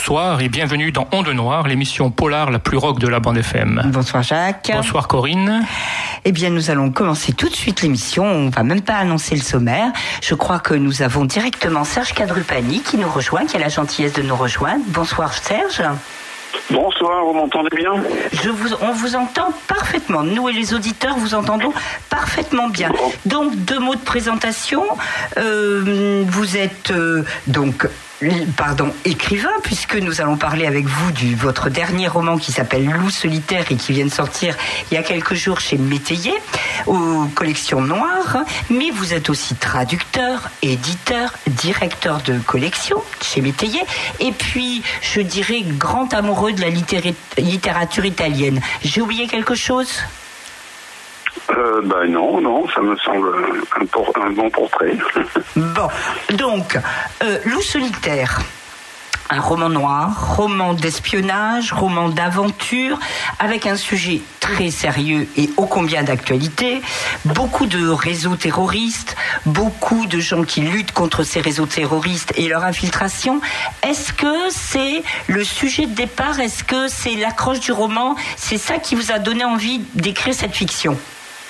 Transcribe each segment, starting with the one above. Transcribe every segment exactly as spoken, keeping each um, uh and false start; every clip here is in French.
bonsoir et bienvenue dans Onde Noire, l'émission polar la plus rock de la bande F M. Bonsoir Jacques. Bonsoir Corinne. Eh bien, nous allons commencer tout de suite l'émission. On ne va même pas annoncer le sommaire. Je crois que nous avons directement Serge Cadrupani qui nous rejoint, qui a la gentillesse de nous rejoindre. Bonsoir Serge. Bonsoir, vous m'entendez bien ? Je vous, on vous entend parfaitement. Nous et les auditeurs vous entendons parfaitement bien. Donc, deux mots de présentation. Euh, vous êtes euh, donc... Pardon, écrivain, puisque nous allons parler avec vous de votre dernier roman qui s'appelle Loup solitaire et qui vient de sortir il y a quelques jours chez Métayer, aux collections noires. Mais vous êtes aussi traducteur, éditeur, directeur de collection chez Métayer, et puis, je dirais, grand amoureux de la littéra- littérature italienne. J'ai oublié quelque chose ? Euh, ben non, non, ça me semble un, por- un bon portrait. Bon, donc, euh, Loup solitaire, un roman noir, roman d'espionnage, roman d'aventure, avec un sujet très sérieux et ô combien d'actualité, beaucoup de réseaux terroristes, beaucoup de gens qui luttent contre ces réseaux terroristes et leur infiltration. Est-ce que c'est le sujet de départ ? Est-ce que c'est l'accroche du roman ? C'est ça qui vous a donné envie d'écrire cette fiction ?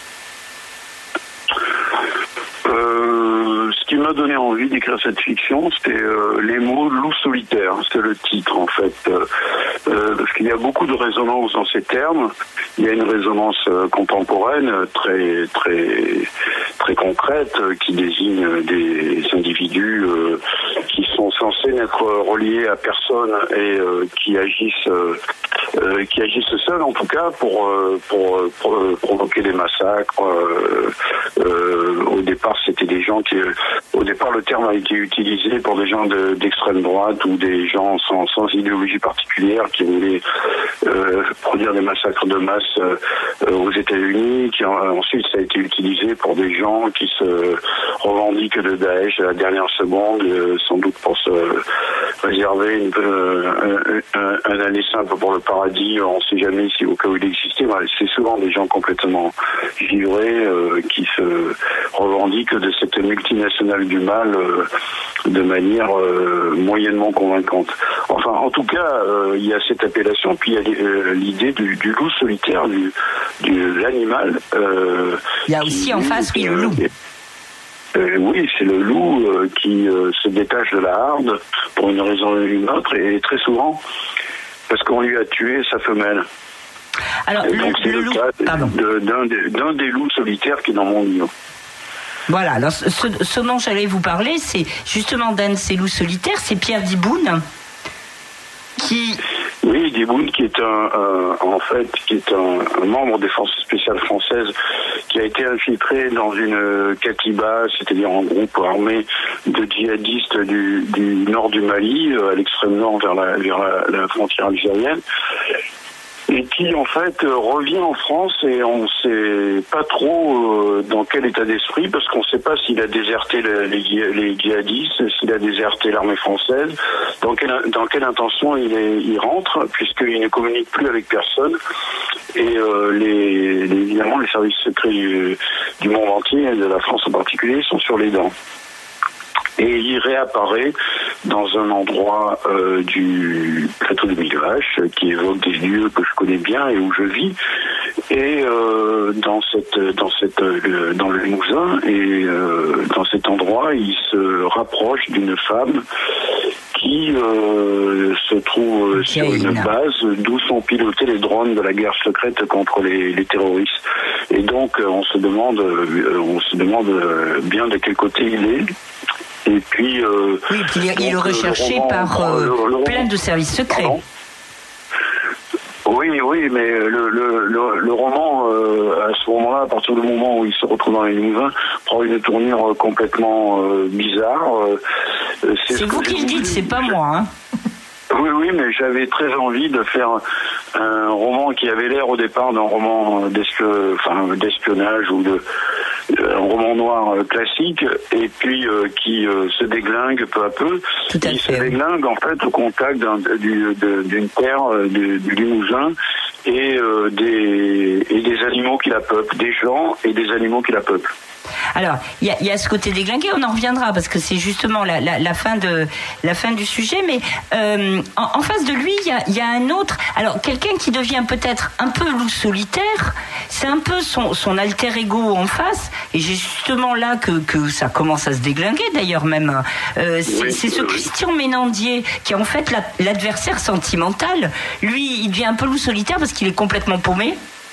Ce qui m'a donné envie d'écrire cette fiction, c'était euh, les mots loup solitaire, c'est le titre en fait, euh, euh, parce qu'il y a beaucoup de résonance dans ces termes. Il y a une résonance euh, contemporaine très très très concrète euh, qui désigne des individus euh, qui sont censés n'être reliés à personne et euh, qui agissent euh, euh, qui agissent seuls en tout cas pour euh, pour, pour euh, provoquer des massacres. Euh, euh, au départ, c'était des gens qui Au départ, le terme a été utilisé pour des gens de, d'extrême droite ou des gens sans, sans idéologie particulière qui voulaient euh, produire des massacres de masse euh, aux États-Unis. Qui, ensuite, ça a été utilisé pour des gens qui se revendiquent de Daesh à la dernière seconde, euh, sans doute pour se réserver une, euh, un, un, un aller simple pour le paradis. On ne sait jamais si au cas où il existait. C'est souvent des gens complètement givrés euh, qui se revendiquent de cette multinationale du mal euh, de manière euh, moyennement convaincante. Enfin, en tout cas, euh, il y a cette appellation, puis il y a euh, l'idée du, du loup solitaire, du, du l'animal. Euh, il y a aussi qui, en face, oui, le loup. Euh, oui, c'est le loup euh, qui euh, se détache de la harde pour une raison ou une autre, et très souvent parce qu'on lui a tué sa femelle. Alors, et donc le, c'est le le loup, cas pardon. de, d'un, des, d'un des loups solitaires qui est dans mon livre. Voilà, alors ce, ce dont j'allais vous parler, c'est justement d'un de ces loups solitaires, c'est Pierre Diboune, qui... Oui, Diboune, qui est un, euh, en fait, qui est un, un membre des forces spéciales françaises, qui a été infiltré dans une katiba, c'est-à-dire un groupe armé de djihadistes du, du nord du Mali, à l'extrême nord vers la, vers la, la frontière algérienne, et qui en fait revient en France et on ne sait pas trop euh, dans quel état d'esprit, parce qu'on ne sait pas s'il a déserté les, les, les djihadistes, s'il a déserté l'armée française, dans quelle, dans quelle intention il, est, il rentre, puisqu'il ne communique plus avec personne. Et euh, les, les, évidemment, les services secrets du, du monde entier, et de la France en particulier, sont sur les dents. Et il réapparaît dans un endroit euh, du plateau de Mille Vaches qui évoque des lieux que je connais bien et où je vis. Et euh, dans cette, dans cette, euh, dans le Limousin, et euh, dans cet endroit, il se rapproche d'une femme qui euh, se trouve sur une base d'où sont pilotés les drones de la guerre secrète contre les, les terroristes. Et donc, on se demande, on se demande bien de quel côté il est. Et puis, euh, oui, puis il, il est recherché le roman, par euh, le, le plein de services secrets. Pardon. Oui, oui, mais le, le, le, le roman, euh, à ce moment-là, à partir du moment où il se retrouve dans les Limousin, prend une tournure complètement euh, bizarre. Euh, c'est c'est vous qui le dites, c'est pas moi. Hein. Oui, oui, mais j'avais très envie de faire un roman qui avait l'air au départ d'un roman d'espi- enfin, d'espionnage ou de un roman noir classique, et puis euh, qui euh, se déglingue peu à peu. Tout à il fait. se déglingue en fait au contact d'un, du, de, d'une terre euh, du, du Limousin et, euh, des, et des animaux qui la peuplent, des gens et des animaux qui la peuplent. Alors, il y, y a ce côté déglingué, on en reviendra parce que c'est justement la, la, la fin de la fin du sujet. Mais euh, en, en face de lui, il y a, y a un autre. Alors, quelqu'un qui devient peut-être un peu loup solitaire. C'est un peu son, son alter ego en face. Et j'ai justement là que, que ça commence à se déglinguer. D'ailleurs, même, euh, c'est, oui, c'est ce oui. Christian Ménandier qui est en fait la, l'adversaire sentimental. Lui, il devient un peu loup solitaire parce qu'il est complètement paumé.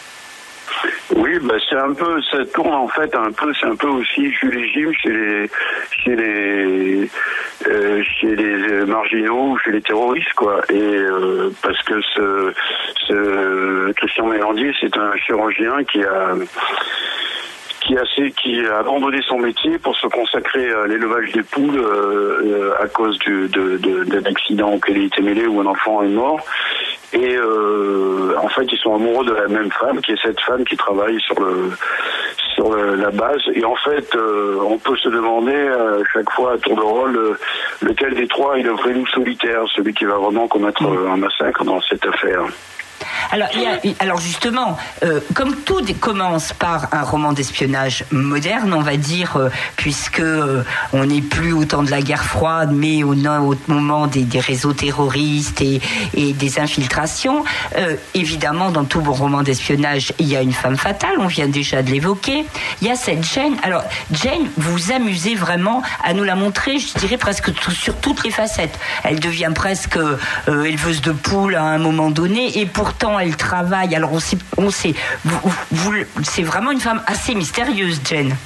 Oui, bah c'est un peu, ça tourne en fait un peu, c'est un peu aussi Jules et Jim chez les, chez les, euh, chez les marginaux ou chez les terroristes quoi. Et euh, parce que ce, ce Christian Ménandier, c'est un chirurgien qui a qui a, qui a abandonné son métier pour se consacrer à l'élevage des poules euh, à cause du, de, de, d'un accident auquel il était mêlé où un enfant est mort. Et euh, en fait, ils sont amoureux de la même femme, qui est cette femme qui travaille sur le sur le, la base. Et en fait, euh, on peut se demander à chaque fois à tour de rôle euh, lequel des trois est le vrai loup solitaire, celui qui va vraiment commettre euh, un massacre dans cette affaire. Alors, il y a, alors justement, euh, comme tout commence par un roman d'espionnage moderne, on va dire, euh, puisque euh, on n'est plus au temps de la guerre froide, mais au, au moment des, des réseaux terroristes et, et des infiltrations, euh, évidemment, dans tout bon roman d'espionnage, il y a une femme fatale, on vient déjà de l'évoquer. Il y a cette Jane. Alors, Jane, vous vous amusez vraiment à nous la montrer, je dirais presque tout, sur toutes les facettes. Elle devient presque euh, éleveuse de poules à un moment donné, et pourtant elle travaille. Alors on sait, on sait vous, vous, c'est vraiment une femme assez mystérieuse, Jane.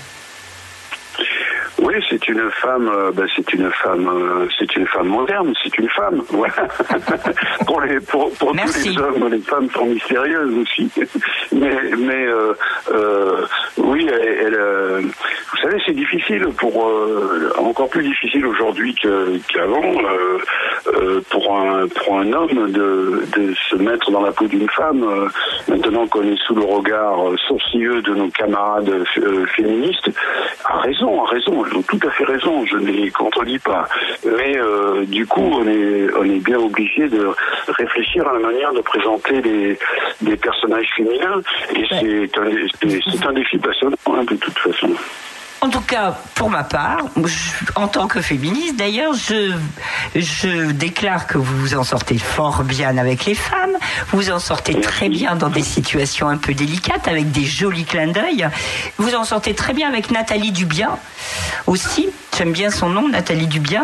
Oui, c'est une femme, euh, bah, c'est une femme, euh, c'est une femme moderne, c'est une femme. Voilà. pour les, pour, pour tous les hommes, les femmes sont mystérieuses aussi. mais, mais, euh, euh, oui, elle, elle euh, vous savez, c'est difficile pour, euh, encore plus difficile aujourd'hui que, qu'avant, euh, euh, pour un, pour un homme de, de se mettre dans la peau d'une femme. Euh, maintenant qu'on est sous le regard sourcilleux de nos camarades euh, féministes, a raison, a raison. Ils ont tout à fait raison, je ne les contredis pas. Mais euh, du coup, on est, on est bien obligé de réfléchir à la manière de présenter les, les personnages féminins. Et ouais. c'est, un, c'est, c'est un défi passionnant, hein, de toute façon. En tout cas, pour ma part, je, en tant que féministe, d'ailleurs, je, je déclare que vous vous en sortez fort bien avec les femmes. Vous en sortez très bien dans des situations un peu délicates, avec des jolis clins d'œil. Vous en sortez très bien avec Nathalie Dubien aussi. J'aime bien son nom, Nathalie Dubien,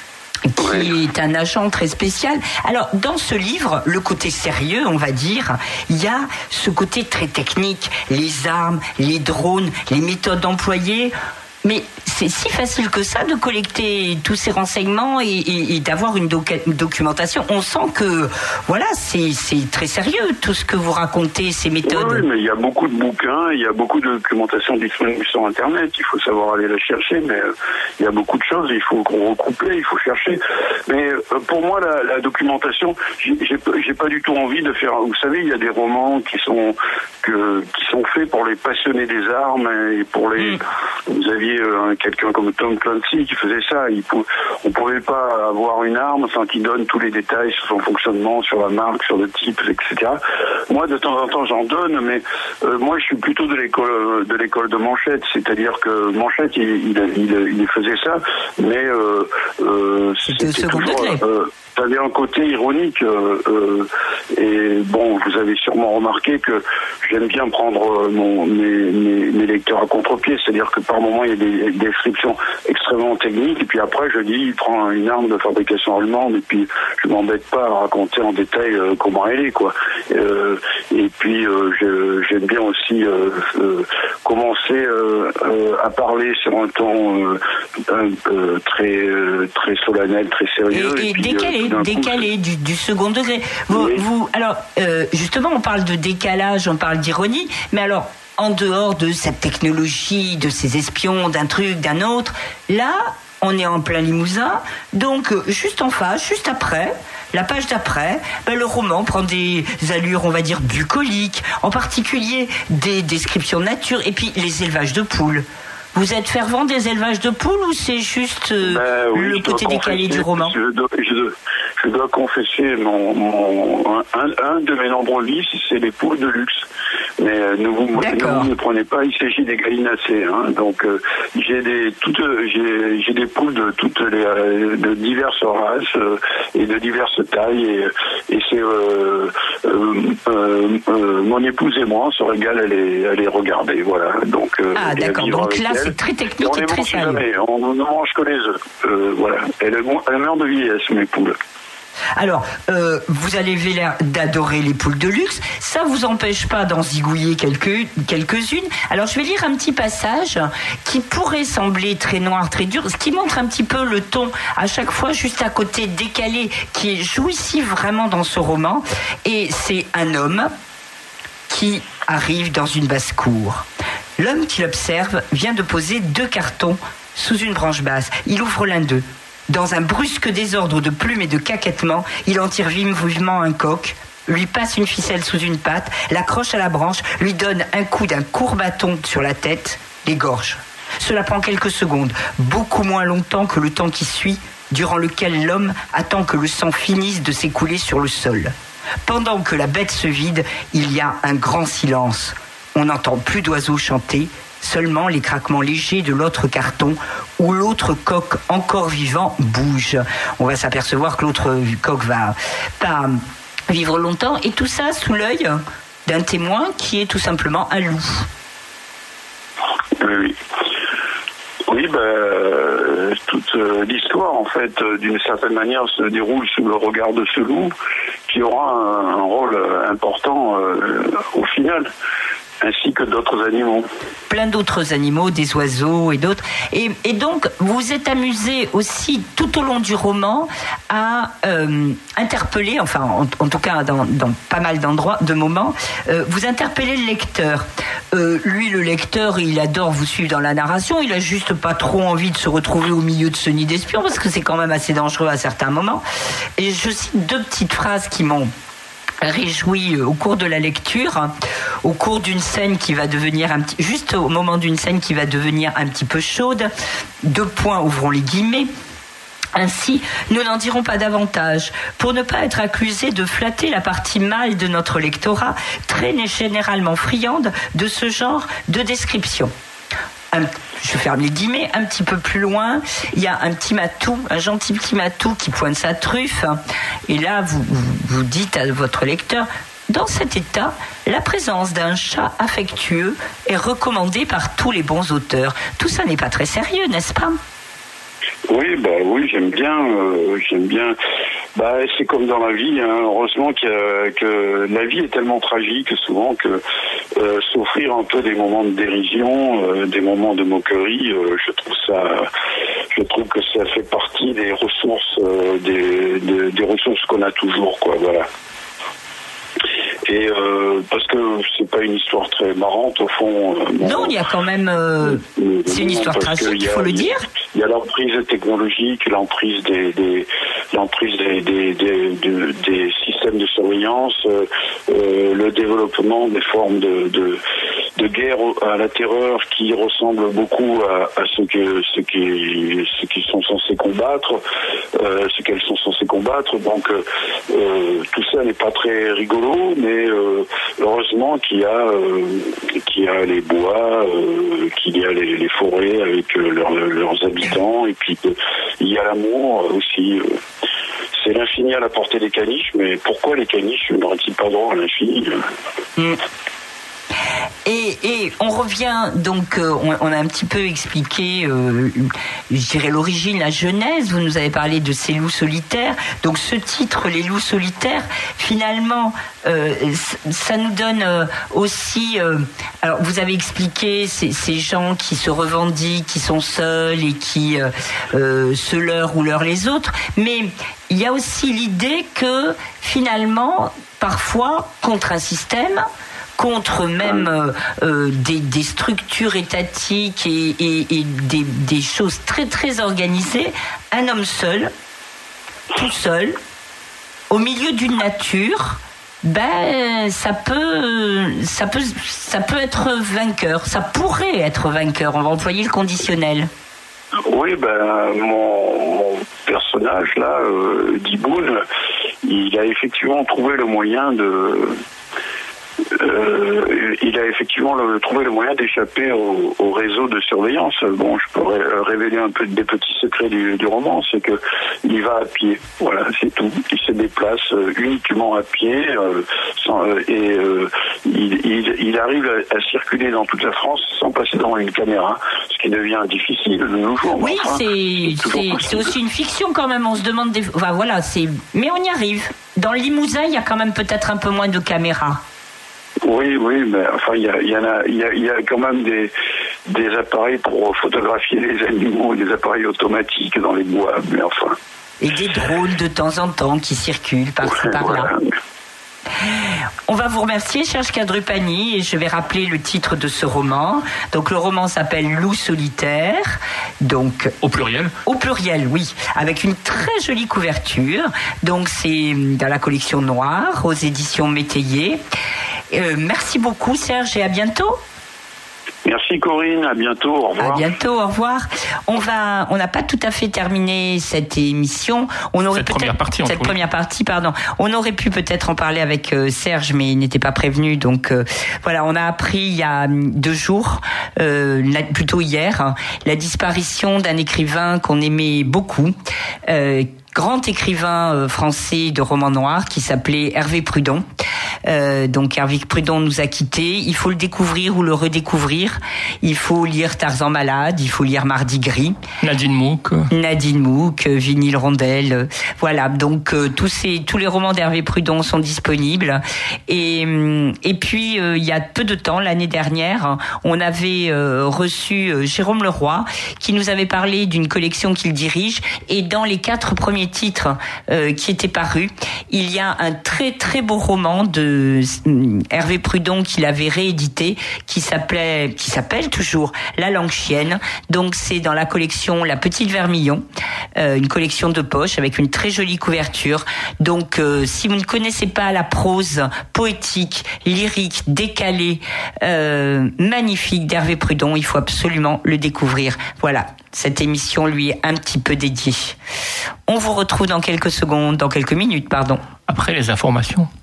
qui est un agent très spécial. Alors, dans ce livre, le côté sérieux, on va dire, il y a ce côté très technique, les armes, les drones, les méthodes employées. Mais c'est si facile que ça de collecter tous ces renseignements et, et, et d'avoir une, doc- une documentation. On sent que, voilà, c'est, c'est très sérieux tout ce que vous racontez, ces méthodes. Oui, mais il y a beaucoup de bouquins, il y a beaucoup de documentation disponible sur Internet. Il faut savoir aller la chercher, mais euh, il y a beaucoup de choses. Il faut recouper, il faut chercher. Mais euh, pour moi, la, la documentation, j'ai, j'ai, j'ai pas du tout envie de faire. Vous savez, il y a des romans qui sont que, qui sont faits pour les passionnés des armes et pour les. Mm. Vous aviez Euh, quelqu'un comme Tom Clancy qui faisait ça. Il pou- on ne pouvait pas avoir une arme sans qu'il donne tous les détails sur son fonctionnement, sur la marque, sur le type, et cetera. Moi, de temps en temps, j'en donne, mais euh, moi, je suis plutôt de l'école de l'école de Manchette, c'est-à-dire que Manchette, il, il, il, il faisait ça, mais euh, euh, c'était, c'était toujours. Euh, Ça avait un côté ironique euh, euh, et bon, vous avez sûrement remarqué que j'aime bien prendre mon, mes, mes, mes lecteurs à contre-pied, c'est-à-dire que par moment il y a des, des descriptions extrêmement techniques et puis après je dis il prend une arme de fabrication allemande et puis je m'embête pas à raconter en détail euh, comment elle est quoi. Euh, et puis euh, je, j'aime bien aussi euh, euh, commencer euh, euh, à parler sur un ton euh, un, euh, très euh, très solennel, très sérieux. Et, et, et puis, décalé, euh, décalé du, du second degré. Vous, oui. vous alors euh, justement, on parle de décalage, on parle d'ironie, mais alors en dehors de cette technologie, de ces espions, d'un truc, d'un autre, là, on est en plein Limousin, donc juste en face, juste après, la page d'après, ben, le roman prend des allures, on va dire, bucoliques, en particulier des descriptions de nature, et puis les élevages de poules. Vous êtes fervent des élevages de poules ou c'est juste euh, ben, oui, le côté décalé du roman? je, je, je dois confesser, mon, mon, un, un de mes nombreux vices, c'est les poules de luxe. Mais euh, ne vous, ne vous ne prenez pas, il s'agit des gallinacées. Hein. Donc euh, j'ai des toutes, j'ai, j'ai des poules de toutes les euh, de diverses races euh, et de diverses tailles. Et, et c'est euh, euh, euh, euh, mon épouse et moi, on se régale à les, à les regarder. Voilà. Donc euh, ah d'accord. Donc là, c'est très technique on et très sérieux. On ne mange que les œufs. Euh, voilà. Elle, elle meurt de vieillesse, mes poules. Alors, euh, vous avez l'air d'adorer les poules de luxe. Ça vous empêche pas d'en zigouiller quelques, quelques-unes. Alors, je vais lire un petit passage qui pourrait sembler très noir, très dur, ce qui montre un petit peu le ton, à chaque fois, juste à côté, décalé, qui est jouissif vraiment dans ce roman. Et c'est un homme qui arrive dans une basse-cour. L'homme qui l'observe vient de poser deux cartons sous une branche basse. Il ouvre l'un d'eux. Dans un brusque désordre de plumes et de caquettements, il en tire vivement un coq, lui passe une ficelle sous une patte, l'accroche à la branche, lui donne un coup d'un court bâton sur la tête, l'égorge. Cela prend quelques secondes, beaucoup moins longtemps que le temps qui suit, durant lequel l'homme attend que le sang finisse de s'écouler sur le sol. Pendant que la bête se vide, il y a un grand silence. On n'entend plus d'oiseaux chanter, seulement les craquements légers de l'autre carton où l'autre coq encore vivant bouge. On va s'apercevoir que l'autre coq va pas vivre longtemps, et tout ça sous l'œil d'un témoin qui est tout simplement un loup. Oui, oui ben, toute l'histoire, en fait, d'une certaine manière, se déroule sous le regard de ce loup qui aura un, un rôle important euh, au final, ainsi que d'autres animaux. Plein d'autres animaux, des oiseaux et d'autres. Et, et donc, vous êtes amusé aussi tout au long du roman à euh, interpeller, enfin, en, en tout cas dans, dans pas mal d'endroits, de moments, euh, vous interpellez le lecteur. Euh, lui, le lecteur, il adore vous suivre dans la narration, il a juste pas trop envie de se retrouver au milieu de ce nid d'espions, parce que c'est quand même assez dangereux à certains moments. Et je cite deux petites phrases qui m'ont réjoui au cours de la lecture, au cours d'une scène qui va devenir un petit, juste au moment d'une scène qui va devenir un petit peu chaude. Deux points, ouvrons les guillemets. Ainsi, nous n'en dirons pas davantage, pour ne pas être accusés de flatter la partie mâle de notre lectorat, très généralement friande de ce genre de description. Un, je ferme les guillemets, un petit peu plus loin, il y a un petit matou, un gentil petit matou qui pointe sa truffe, et là vous, vous, vous dites à votre lecteur, dans cet état, la présence d'un chat affectueux est recommandée par tous les bons auteurs. Tout ça n'est pas très sérieux, n'est-ce pas ? Oui, bah oui, j'aime bien, euh, j'aime bien. Bah, c'est comme dans la vie, hein. Heureusement qu'il y a, que la vie est tellement tragique souvent que euh, s'offrir un peu des moments de dérision, euh, des moments de moquerie, euh, je trouve ça, je trouve que ça fait partie des ressources, euh, des, des, des ressources qu'on a toujours, quoi. Voilà. Et euh, parce que c'est pas une histoire très marrante au fond. Euh, bon, non, il y a quand même. Euh, euh, c'est une histoire tragique, il faut le dire. Il y a l'emprise technologique, l'emprise des, des l'emprise des, des, des, des, des systèmes de surveillance, euh, euh, le développement des formes de, de, de guerre à la terreur qui ressemblent beaucoup à, à ce que ce qui ce qui sont censés combattre, euh, ce qu'elles sont censées combattre. Donc euh, tout ça n'est pas très rigolo, mais euh, heureusement qu'il y a euh, qu'il y a les bois, euh, qu'il y a les, les forêts avec euh, leurs, leurs habitants, et puis euh, il y a l'amour aussi. Euh, c'est l'infini à la portée des caniches, mais pourquoi les caniches n'auraient-ils pas droit à l'infini ? mmh. Et, et on revient donc, euh, on, on a un petit peu expliqué, euh, je dirais l'origine, la genèse. Vous nous avez parlé de ces loups solitaires. Donc ce titre, les loups solitaires, finalement, euh, ça nous donne euh, aussi. Euh, alors vous avez expliqué ces, ces gens qui se revendiquent, qui sont seuls et qui euh, euh, se leurrent ou leurrent les autres. Mais il y a aussi l'idée que finalement, parfois, contre un système, contre même euh, euh, des, des structures étatiques et, et, et des, des choses très très organisées, un homme seul, tout seul, au milieu d'une nature, ben ça peut, ça peut, ça peut être vainqueur, ça pourrait être vainqueur. On va employer le conditionnel. Oui, ben mon, mon personnage là, euh, d'Iboun, il a effectivement trouvé le moyen de Euh, il a effectivement le, trouvé le moyen d'échapper au, au réseau de surveillance. Bon, je pourrais révéler un peu des petits secrets du, du roman, c'est que il va à pied. Voilà, c'est tout. Il se déplace euh, uniquement à pied euh, sans, euh, et euh, il, il, il arrive à, à circuler dans toute la France sans passer devant une caméra, ce qui devient difficile de nos jours. Oui, enfin, c'est, c'est, c'est aussi une fiction quand même. On se demande des, enfin voilà, c'est, mais on y arrive. Dans le Limousin, il y a quand même peut-être un peu moins de caméras. Oui, oui, mais enfin, il y, a, il y en a, il y a, il y a quand même des, des appareils pour photographier les animaux, des appareils automatiques dans les bois, mais enfin. Et des drones de temps en temps qui circulent par-ci, ouais, par-là. Voilà. On va vous remercier, Serge Kadrupani, et je vais rappeler le titre de ce roman. Donc le roman s'appelle Loup solitaire. Donc au pluriel. Au pluriel, oui, avec une très jolie couverture. Donc c'est dans la collection Noire aux éditions Métayer. Euh, merci beaucoup, Serge, et à bientôt. Merci Corinne, à bientôt, au revoir. À bientôt, au revoir. On va, on n'a pas tout à fait terminé cette émission. On aurait cette peut-être première partie, cette première partie, pardon. On aurait pu peut-être en parler avec euh, Serge, mais il n'était pas prévenu. Donc euh, voilà, on a appris il y a deux jours, euh, la, plutôt hier, hein, la disparition d'un écrivain qu'on aimait beaucoup. Euh, grand écrivain euh, français de romans noirs qui s'appelait Hervé Prudon. Euh, donc Hervé Prudon nous a quittés. Il faut le découvrir ou le redécouvrir. Il faut lire Tarzan malade, il faut lire Mardi gris. Nadine Mouk. Nadine Mouk, Vinyle Rondelle. Euh, voilà, donc euh, tous ces tous les romans d'Hervé Prudon sont disponibles. Et et puis euh, il y a peu de temps, l'année dernière, on avait euh, reçu euh, Jérôme Leroy qui nous avait parlé d'une collection qu'il dirige, et dans les quatre premiers titres euh, qui étaient parus, il y a un très très beau roman de Hervé Prudon qu'il avait réédité, qui s'appelait, qui s'appelle toujours La langue chienne. Donc c'est dans la collection La Petite Vermillon, euh, une collection de poche avec une très jolie couverture. Donc euh, si vous ne connaissez pas la prose poétique, lyrique, décalée, euh, magnifique d'Hervé Prudon, il faut absolument le découvrir. Voilà, cette émission lui est un petit peu dédiée. On vous retrouve dans quelques secondes, dans quelques minutes, pardon. Après les informations.